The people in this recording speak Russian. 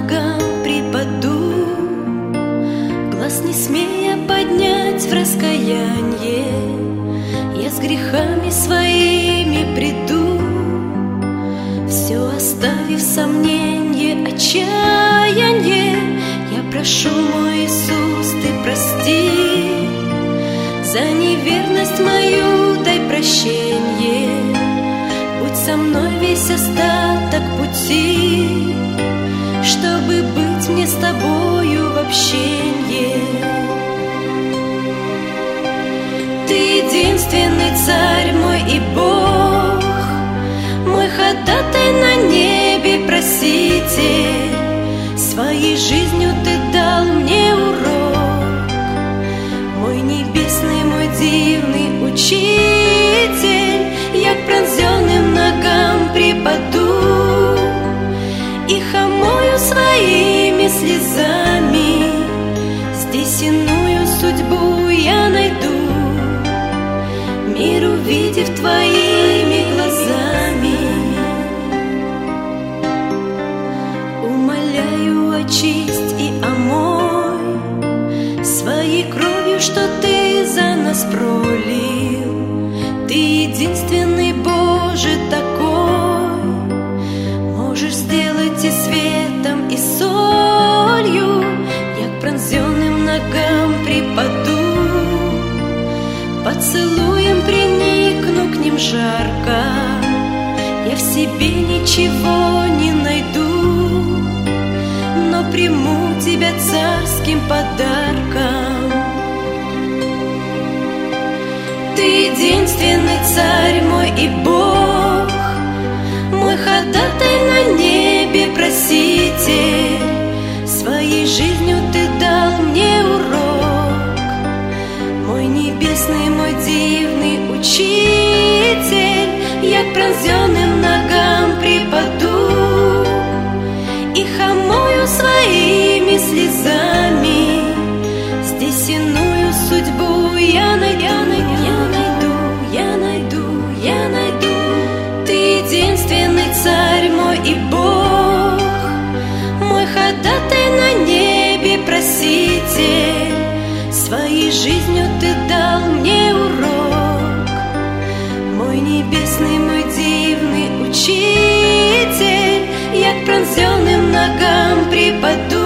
ногам припаду, глаз не смея поднять в раскаянье. Я с грехами своими приду, все оставив сомненье, отчаянье. Я прошу, мой Иисус, Ты прости, за неверность мою дай прощенье. Будь со мной весь остаток пути, чтобы быть мне с Тобою в общенье. Ты единственный Царь мой и Бог, мой ходатай на небе проситель. Своей жизнью Ты дал мне урок, мой небесный, мой дивный учитель. Я к пронзенным ногам припаду, их омою своими слезами. Здесь иную судьбу я найду, мир увидев Твоими глазами. Умоляю, очисть и омой своей кровью, что Ты за нас пролил. Ты единственный, Боже, такой, можешь сделать и светом, и солью. Я к пронзенным ногам припаду, поцелуем приникну к ним жарко. Я в себе ничего не найду, но приму Тебя царским подарком. Ты единственный Царь мой и Бог, мой ходатай на небе проситель. Своей жизнью Ты дал мне урок, мой небесный, мой дивный учитель. Я к пронзенным ногам припаду, их омою своими слезами. Здесь иную судьбу я найду, я найду. Ты единственный Царь мой и Бог, мой ходатай на небе проситель. Своей жизнью Ты дал мне урок, мой небесный, мой дивный учитель. Я к пронзенным ногам припаду,